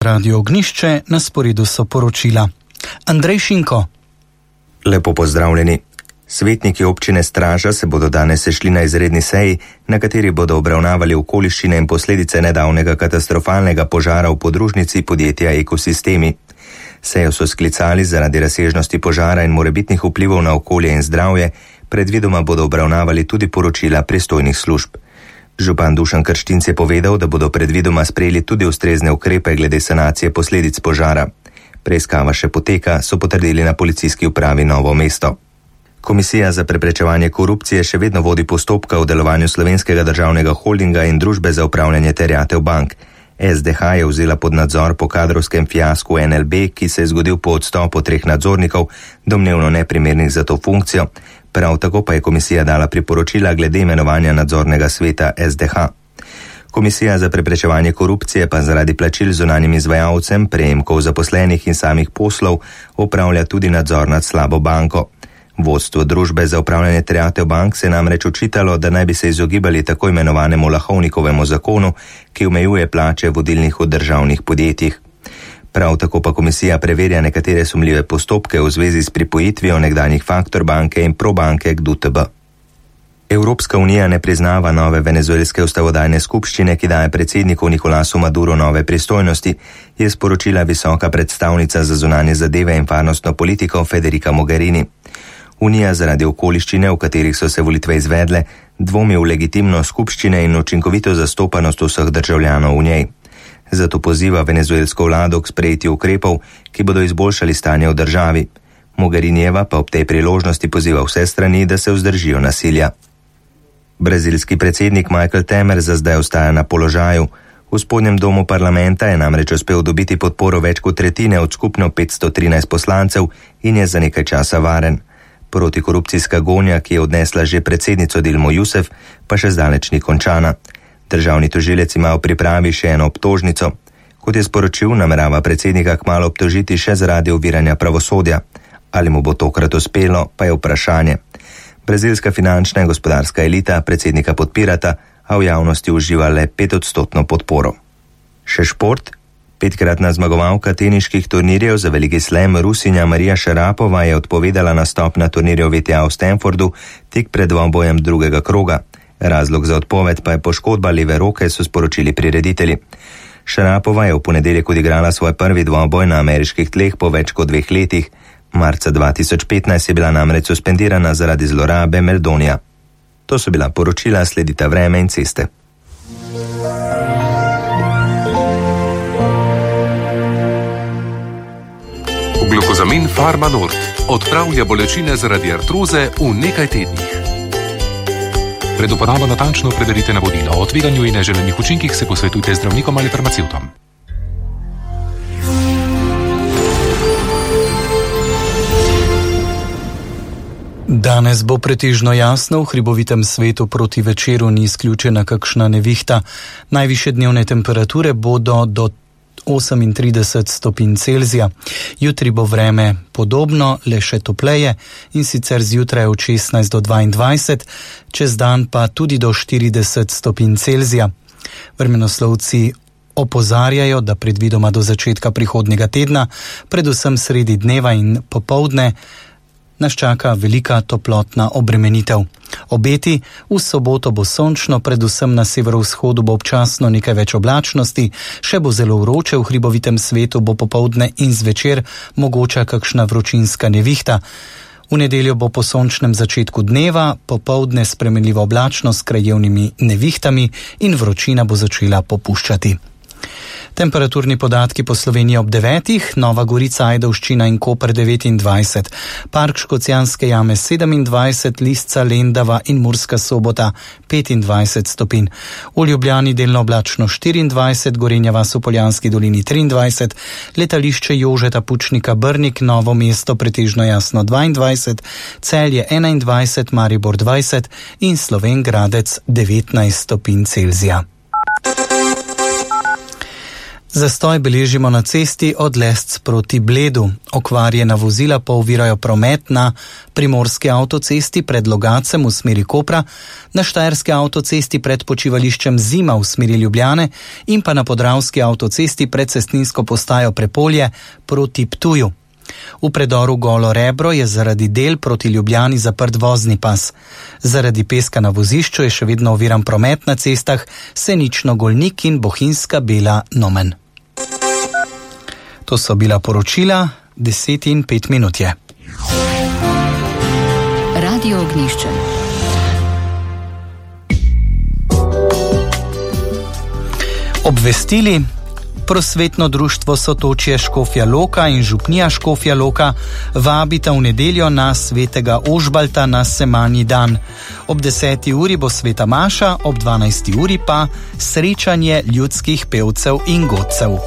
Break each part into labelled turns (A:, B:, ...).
A: Radio Ognišče, na sporedu so poročila. Andrej Šinko.
B: Lepo pozdravljeni. Svetniki občine Straža se bodo danes sešli na izredni seji, na kateri bodo obravnavali okoliščine in posledice nedavnega katastrofalnega požara v podružnici podjetja Ekosistemi. Sejo so sklicali zaradi razsežnosti požara in morebitnih vplivov na okolje in zdravje, predvidoma bodo obravnavali tudi poročila pristojnih služb. Župan Dušan Krštinc je povedal, da bodo predvidoma sprejeli tudi ustrezne ukrepe glede sanacije posledic požara. Preiskava še poteka, so potrdili na policijski upravi Novo mesto. Komisija za preprečevanje korupcije še vedno vodi postopka v delovanju Slovenskega državnega holdinga in družbe za upravljanje terjatev bank. SDH je vzela pod nadzor po kadrovskem fiasku NLB, ki se je zgodil po odstopu 3 nadzornikov, domnevno neprimernih za to funkcijo. Prav tako pa je komisija dala priporočila glede imenovanja nadzornega sveta SDH. Komisija za preprečevanje korupcije pa zaradi plačil zunanjim izvajalcem, prejemkov zaposlenih in samih poslov opravlja tudi nadzor nad slabo banko. Vodstvo družbe za upravljanje terjatev bank se namreč očitalo, da naj bi se izogibali tako imenovanemu Lahovnikovemu zakonu, ki omejuje plače vodilnih v državnih podjetjih. Prav tako pa komisija preverja nekatere sumljive postopke v zvezi s pripojitvijo nekdanjih Faktor banke in Probanke k DUTB. Evropska unija ne priznava nove venezuelske ustavodajne skupščine, ki daje predsedniku Nikolasu Maduro nove pristojnosti, je sporočila visoka predstavnica za zunanje zadeve in varnostno politiko Federica Mogherini. Unija zaradi okoliščine, v katerih so se volitve izvedle, dvomi v legitimnost skupščine in učinkovito zastopanost vseh državljanov v njej. Zato poziva venezuelsko vlado k sprejeti ukrepov, ki bodo izboljšali stanje v državi. Mogherinijeva pa ob tej priložnosti poziva vse strani, da se vzdržijo nasilja. Brazilski predsednik Michel Temer za zdaj ostaja na položaju. V spodnjem domu parlamenta je namreč uspel dobiti podporo več kot tretjine od skupno 513 poslancev in je za nekaj časa varen. Protikorupcijska gonja, ki je odnesla že predsednico Dilmo Rousseff, pa še zdaleč ni končana. Državni tožilec ima v pripravi še eno obtožnico. Kot je sporočil, namerava predsednika kmalu obtožiti še zaradi oviranja pravosodja. Ali mu bo tokrat uspelo, pa je vprašanje. Brazilska finančna in gospodarska elita predsednika podpirata, a v javnosti uživa le 5% podporo. Še šport. 5-kratna zmagovalka teniških turnirjev za veliki slam Rusinja Marija Šarapova je odpovedala nastop na turnirju WTA v Stanfordu tik pred dvobojem drugega kroga. Razlog za odpoved pa je poškodba leve roke, so sporočili prireditelji. Šarapova je v ponedeljek odigrala svoj prvi dvoboj na ameriških tleh po več kot 2 letih. Marca 2015 je bila namreč suspendirana zaradi zlorabe meldonija. To so bila poročila, sledita vreme in ceste.
C: Glukozamin Pharma Nord odpravlja bolečine zaradi artroze v nekaj tednih. Pred uporabo natančno preverite navodila o tveganju in neželenih učinkih, se posvetujte z zdravnikom ali farmacevtom.
A: Danes bo pretežno jasno, v hribovitem svetu proti večeru ni izključena kakšna nevihta. Najvišje dnevne temperature bodo do 38 stopinj Celzija. Jutri bo vreme podobno, le še topleje, in sicer zjutraj od 16 do 22, čez dan pa tudi do 40 stopinj Celzija. Vremenoslovci opozarjajo, da predvidoma do začetka prihodnjega tedna, predvsem sredi dneva in popoldne, nas čaka velika toplotna obremenitev. Obeti: v soboto bo sončno, predvsem na severovzhodu bo občasno nekaj več oblačnosti, še bo zelo vroče, v hribovitem svetu bo popoldne in zvečer mogoča kakšna vročinska nevihta. V nedeljo bo po sončnem začetku dneva popoldne spremenljiva oblačnost s krajevnimi nevihtami in vročina bo začela popuščati. Temperaturni podatki po Sloveniji ob 9, Nova Gorica, Ajdovščina in Koper 29, Park Škocjanske jame 27, Lisca, Lendava in Murska Sobota 25 stopinj. V Ljubljani delno oblačno 24, Gorenja vas v Poljanski dolini 23, letališče Jožeta Pučnika Brnik, Novo mesto pretežno jasno 22, Celje 21, Maribor 20 in Slovenj Gradec 19 stopinj Celzija. Zastoj beležimo na cesti od Lesc proti Bledu. Okvarjena vozila pa ovirajo promet na primorski avtocesti pred Logacem v smeri Kopra, na štajerski avtocesti pred počivališčem Zima v smeri Ljubljane in pa na podravski avtocesti pred cestninsko postajo Prepolje proti Ptuju. V predoru Golo Rebro je zaradi del proti Ljubljani zaprt vozni pas. Zaradi peska na vozišču je še vedno oviran promet na cestah Senično-Golnik in Bohinjska Bela Nomen. To so bila poročila, 10:05 je.
D: Radio Ognjišče.
A: Obvestili. Prosvetno društvo Sotočje Škofja Loka in župnija Škofja Loka vabita v nedeljo na svetega Ožbalta na Semanji dan. Ob 10. uri bo sveta maša, ob 12. uri pa srečanje ljudskih pevcev in godcev.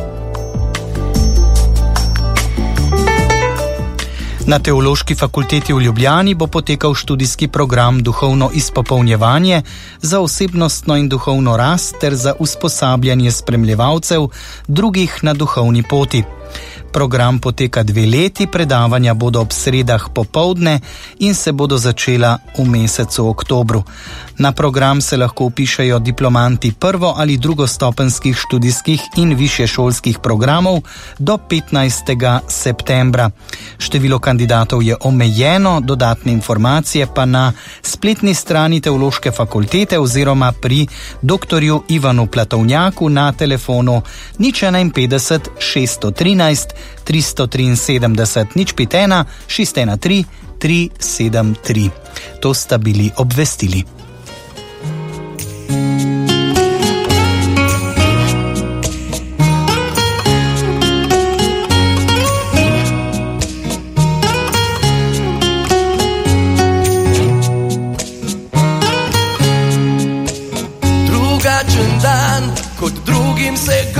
A: Na Teološki fakulteti v Ljubljani bo potekal študijski program Duhovno izpopolnjevanje za osebnostno in duhovno rast ter za usposabljanje spremljevalcev drugih na duhovni poti. Program poteka 2 leti, predavanja bodo ob sredah popoldne in se bodo začela v mesecu oktobru. Na program se lahko vpišejo diplomanti prvo- ali drugostopenskih študijskih in višješolskih programov do 15. septembra. Število kandidatov je omejeno, dodatne informacije pa na spletni strani Teološke fakultete oziroma pri dr. Ivanu Platovnjaku na telefonu 051 613 373 051 613 373. To sta bili obvestili.
E: Drugačen dan, kot drugim se